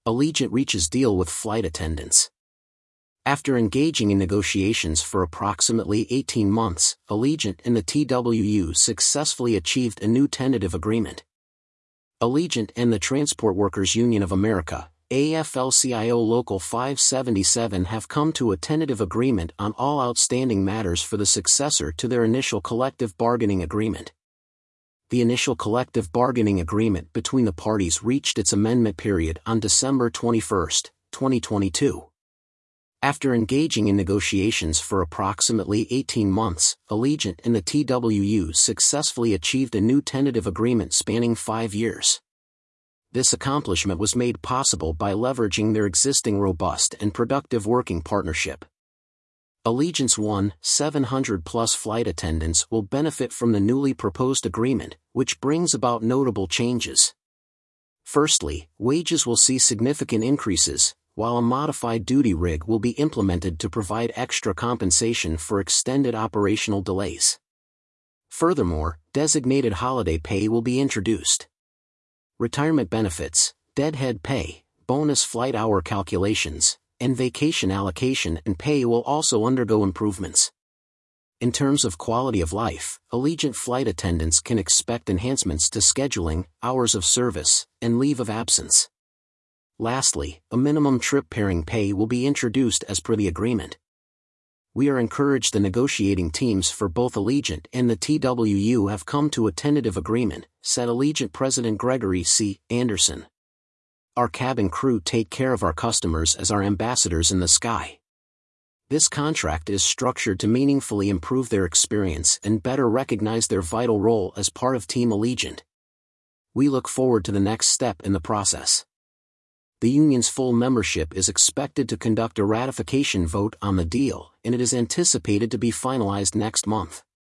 Allegiant reaches deal with flight attendants. After engaging in negotiations for approximately 18 months, Allegiant and the TWU successfully achieved a new tentative agreement. Allegiant and the Transport Workers Union of America, AFL-CIO Local 577, have come to a tentative agreement on all outstanding matters for the successor to their initial collective bargaining agreement. The initial collective bargaining agreement between the parties reached its amendment period on December 21, 2022. After engaging in negotiations for approximately 18 months, Allegiant and the TWU successfully achieved a new tentative agreement spanning 5 years. This accomplishment was made possible by leveraging their existing robust and productive working partnership. Allegiant's 700-plus flight attendants will benefit from the newly proposed agreement, which brings about notable changes. Firstly, wages will see significant increases, while a modified duty rig will be implemented to provide extra compensation for extended operational delays. Furthermore, designated holiday pay will be introduced. Retirement benefits, deadhead pay, bonus flight hour calculations, and vacation allocation and pay will also undergo improvements. In terms of quality of life, Allegiant flight attendants can expect enhancements to scheduling, hours of service, and leave of absence. Lastly, a minimum trip pairing pay will be introduced as per the agreement. We are encouraged the negotiating teams for both Allegiant and the TWU have come to a tentative agreement, said Allegiant President Gregory C. Anderson. Our cabin crew take care of our customers as our ambassadors in the sky. This contract is structured to meaningfully improve their experience and better recognize their vital role as part of Team Allegiant. We look forward to the next step in the process. The union's full membership is expected to conduct a ratification vote on the deal, and it is anticipated to be finalized next month.